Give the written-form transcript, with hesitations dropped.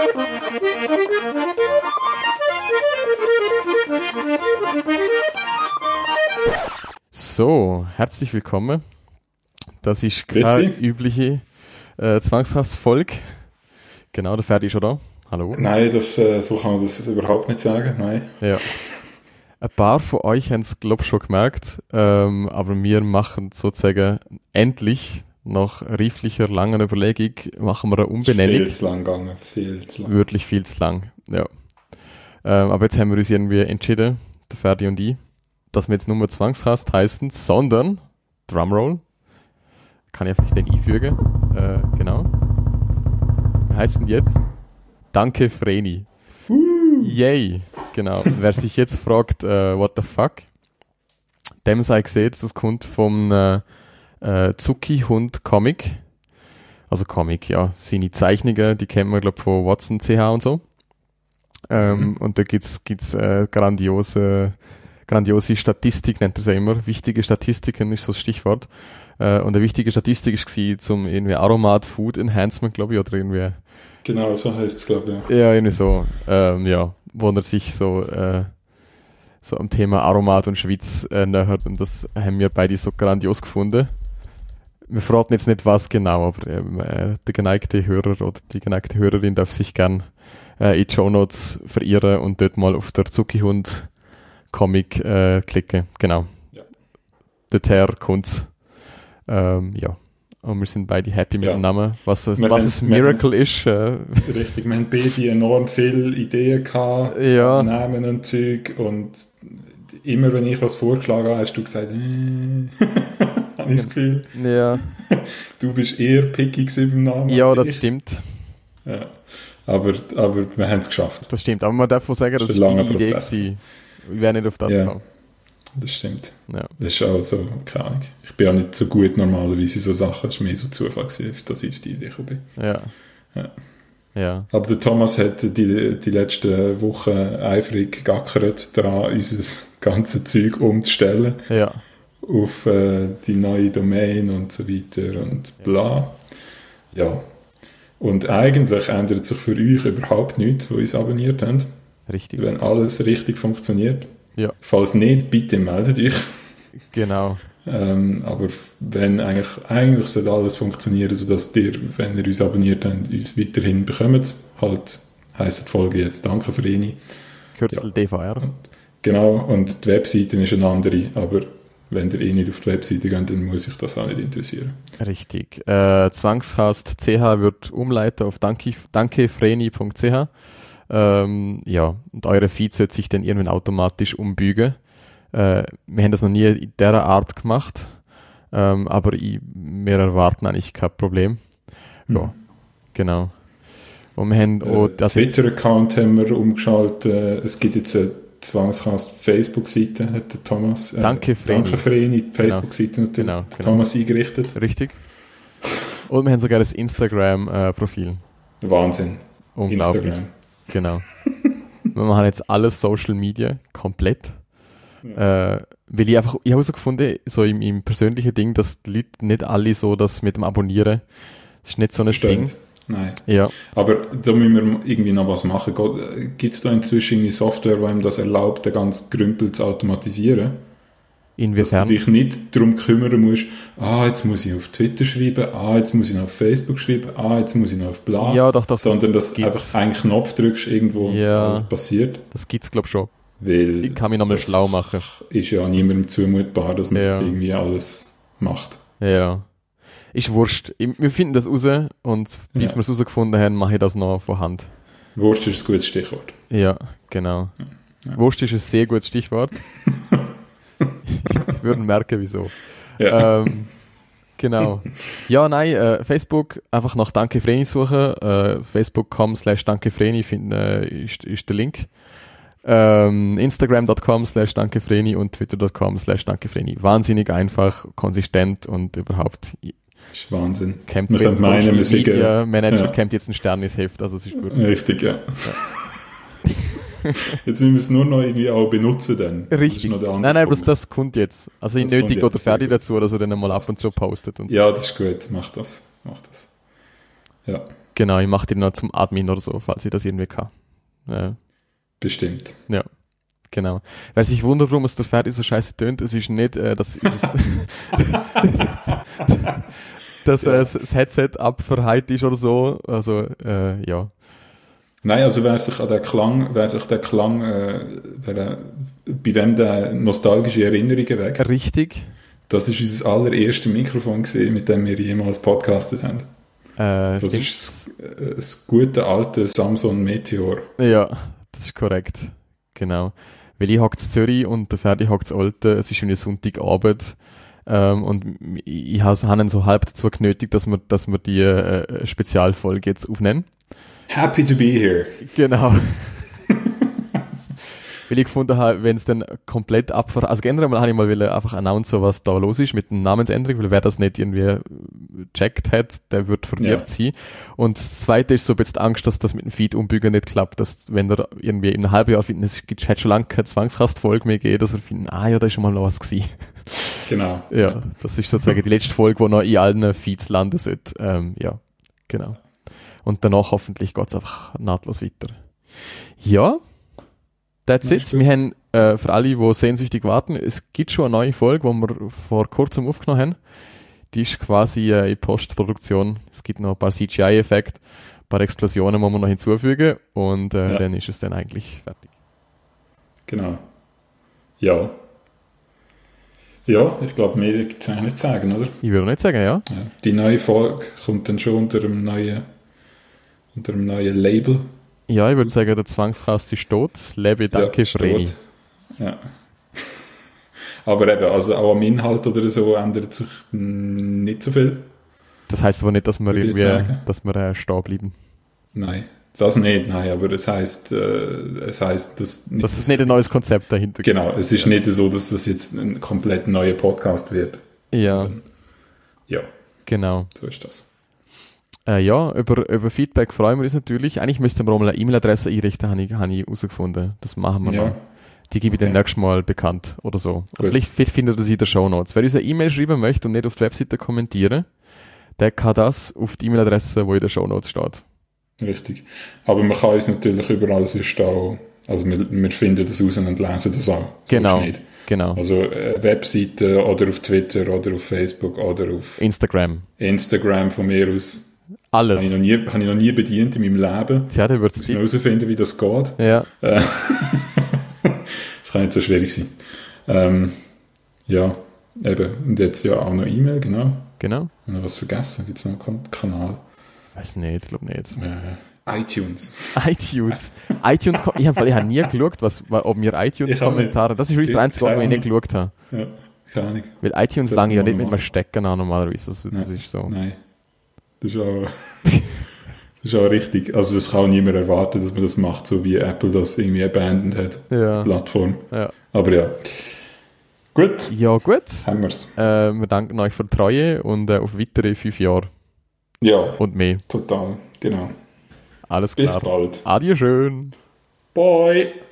So, herzlich willkommen. Das ist keine übliche Zwangshass-Folge. Genau, der Ferdi ist schon da. Hallo. Nein, so kann man das überhaupt nicht sagen. Nein. Ja. Ein paar von euch haben es, glaube ich, schon gemerkt, aber wir machen sozusagen endlich, nach reiflicher, langer Überlegung, machen wir eine Umbenennung. Viel zu lang gegangen, viel zu lang. Wirklich viel zu lang, ja. Aber jetzt haben wir uns irgendwie entschieden, der Ferdi und ich, dass wir jetzt nur Zwangshass heißen, sondern, Drumroll, kann ich einfach den einfügen, genau. Wir heißen jetzt Danke Vreni. Yay, genau. Wer sich jetzt fragt, what the fuck, dem sei gesehen, das kommt vom Zucki-Hund-Comic. Also Comic, ja. Seine Zeichnungen, die kennen wir, glaube ich, von Watson CH und so. Und da gibt's grandiose Statistik, nennt er es ja immer. Wichtige Statistiken ist so das Stichwort. Und eine wichtige Statistik war zum irgendwie Aromat Food Enhancement, glaube ich, oder irgendwie. Genau, so heisst es, glaube ich. Ja, irgendwie so. Ja, wo er sich so am Thema Aromat und Schweiz nähert. Und das haben wir beide so grandios gefunden. Wir verraten jetzt nicht, was genau, aber der geneigte Hörer oder die geneigte Hörerin darf sich gern in die Shownotes verirren und dort mal auf der Zucki-Hund-Comic klicken. Genau. Ja. Dorther kommt's. Ja. Und wir sind beide happy mit dem Namen. Was ein Miracle ist. Richtig, wir haben beide enorm viele Ideen gehabt, ja. Namen und Zeug. Und immer, wenn ich was vorgeschlagen habe, hast du gesagt, habe ich das Gefühl. Ja. Du bist eher picky beim Namen. Ja, das stimmt. Ja. Aber wir haben es geschafft. Das stimmt, aber man darf auch sagen, das war eine Idee gewesen. Ich wäre nicht auf das gekommen. Das stimmt. Ja. Das ist auch so, keine Ahnung. Ich bin ja nicht so gut normalerweise in so Sachen. Es war mehr so Zufall gewesen, dass ich auf die Idee gekommen bin. Ja. Aber der Thomas hat die letzten Wochen eifrig gackert daran, unser ganzes Zeug umzustellen. Ja. Auf die neue Domain und so weiter und bla. Ja. Und eigentlich ändert sich für euch überhaupt nichts, die uns abonniert haben. Richtig. Wenn alles richtig funktioniert. Ja. Falls nicht, bitte meldet euch. Genau. Aber wenn eigentlich sollte alles funktionieren, sodass ihr, wenn ihr uns abonniert habt, uns weiterhin bekommt. Halt heisst die Folge jetzt Danke Vreni. Kürzel DVR. Genau, und die Webseite ist eine andere, aber wenn ihr nicht auf die Webseite geht, dann muss ich das auch nicht interessieren. Richtig. Zwangshass CH wird umleiten auf dankefreni.ch. Ja, und eure Feed sollte sich dann irgendwann automatisch umbügen. Wir haben das noch nie in dieser Art gemacht, aber wir erwarten eigentlich kein Problem. Ja, genau. Und wir haben auch Twitter-Account haben wir umgeschaltet. Es gibt jetzt eine Zwangshass-Facebook-Seite, hat der Thomas. Danke Vreni, die Facebook-Seite natürlich. Genau. Thomas eingerichtet. Richtig. Und wir haben sogar das Instagram-Profil. Wahnsinn. Unglaublich. Instagram. Genau. Wir machen jetzt alles Social Media komplett. Ja. Weil ich habe herausgefunden, so im persönlichen Ding, dass die Leute nicht alle so das mit dem Abonnieren, das ist nicht so ein Ding. Nein. Ja. Aber da müssen wir irgendwie noch was machen. Gibt es da inzwischen eine Software, die einem das erlaubt, den ganzen Grümpel zu automatisieren? Inwiefern? Dass du dich nicht darum kümmern musst, jetzt muss ich auf Twitter schreiben, jetzt muss ich noch auf Facebook schreiben, jetzt muss ich noch auf bla. Ja, doch, sondern dass du einfach einen Knopf drückst irgendwo und das alles passiert. Das gibt es, glaube ich, schon. Weil ich kann mich nochmal schlau machen. Ist ja niemandem zumutbar, dass man das irgendwie alles macht. Ja. Ist wurscht. Wir finden das raus und bis wir es rausgefunden haben, mache ich das noch von Hand. Wurscht ist ein gutes Stichwort. Ja, genau. Ja. Wurscht ist ein sehr gutes Stichwort. Ich würde merken, wieso. Ja. Genau. Ja, nein, Facebook, einfach nach Danke Vreni suchen. Facebook.com/Danke Vreni ist der Link. Instagram.com/Danke Vreni und Twitter.com/Danke Vreni. Wahnsinnig einfach, konsistent und überhaupt. Das ist Wahnsinn. Man könnte meinen, Media Manager kämpft jetzt einen Stern ins Heft, also es ist gut. Richtig, ja. Jetzt müssen wir es nur noch irgendwie auch benutzen dann. Richtig. Nein, aber das kommt jetzt. Also ich nötige oder fertig dazu, dass er dann mal ab und zu postet. Und ja, das ist gut. Mach das. Ja. Genau, ich mache den noch zum Admin oder so, falls ich das irgendwie kann. Bestimmt. Ja, genau. Wer sich wundert, warum es der Ferdi so scheiße tönt, es ist nicht, dass das Headset abverheilt ist oder so. Also, ja. Nein, also wer sich den Klang, bei wem der nostalgische Erinnerungen weckt. Richtig. Das ist unser allererstes Mikrofon gewesen, mit dem wir jemals podcastet haben. Das ist das gute alte Samsung Meteor. Ja, das ist korrekt. Genau. Weil ich hocke in Zürich und der Ferdi hockt in Olten. Es ist eine Sonntagabend. Und ich habe ihn so halb dazu genötigt, dass wir die Spezialfolge jetzt aufnehmen. Happy to be here. Genau. Weil ich gefunden habe, wenn es dann komplett also generell habe ich mal einfach announcen, was da los ist mit der Namensänderung, weil wer das nicht irgendwie gecheckt hat, der wird verwirrt sein. Und das Zweite ist so ein bisschen Angst, dass das mit dem Feed umbügen nicht klappt, dass wenn er irgendwie in einem halben Jahr findet, es hat schon lange keine Zwangskast-Folge mehr gegeben, dass er findet, ja, da ist schon mal noch was gewesen. Genau. Ja, das ist sozusagen die letzte Folge, die noch in allen Feeds landen sollte. Ja, genau. Und danach hoffentlich geht es einfach nahtlos weiter. Ja, that's it. Wir haben für alle, die sehnsüchtig warten, es gibt schon eine neue Folge, die wir vor kurzem aufgenommen haben. Die ist quasi in Postproduktion. Es gibt noch ein paar CGI-Effekte, ein paar Explosionen, die wir noch hinzufügen und dann ist es dann eigentlich fertig. Genau. Ja. Ja, ich glaube, mehr gibt es eigentlich nicht zu sagen, oder? Ich würde nicht sagen, ja. Die neue Folge kommt dann schon unter einem neuen Label. Ja, ich würde sagen, der Zwangskast ist tot. Das Lebe, danke, Vreni. Ja. Aber eben, also auch am Inhalt oder so ändert sich nicht so viel. Das heisst aber nicht, dass wir stehen bleiben. Nein, das nicht, nein, aber es heisst, dass es nicht ein neues Konzept dahinter gibt. Genau, es ist nicht so, dass das jetzt ein komplett neuer Podcast wird. Ja. Ja. Genau. So ist das. Ja, über Feedback freuen wir uns natürlich. Eigentlich müssten wir auch mal eine E-Mail-Adresse einrichten, habe ich herausgefunden. Das machen wir noch. Die gebe ich dann nächstes Mal bekannt oder so. Oder vielleicht findet ihr sie in den Shownotes. Wer uns eine E-Mail schreiben möchte und nicht auf die Webseite kommentieren, der kann das auf die E-Mail-Adresse, die in den Shownotes steht. Richtig. Aber man kann uns natürlich überall sonst auch, also wir finden das raus und lesen das auch. So genau. Also Webseite oder auf Twitter oder auf Facebook oder auf Instagram von mir aus. Alles. Habe ich noch nie bedient in meinem Leben. Ja, dann wird es Zeit. Herausfinden, wie das geht. Ja. Das kann nicht so schwierig sein. Ja, eben. Und jetzt ja auch noch E-Mail, genau. Genau. Und noch was vergessen? Gibt es noch einen Kanal? Weiß nicht, glaube nicht. iTunes. Ich habe nie geschaut, ob mir iTunes-Kommentare. Das ist wirklich der einzige, wo ich nicht geschaut habe. Ja, keine Ahnung. Weil iTunes lange ja nicht mit einem Stecker an normalerweise. Das ist so. Nein. Das ist auch richtig. Also das kann auch niemand erwarten, dass man das macht, so wie Apple das irgendwie abandoned hat. Ja. Plattform. Ja. Aber ja. Gut. Ja, gut. Haben wir's. Wir danken euch für die Treue und auf weitere 5 Jahre. Ja. Und mehr. Total. Genau. Alles klar. Bis bald. Adieu schön. Bye.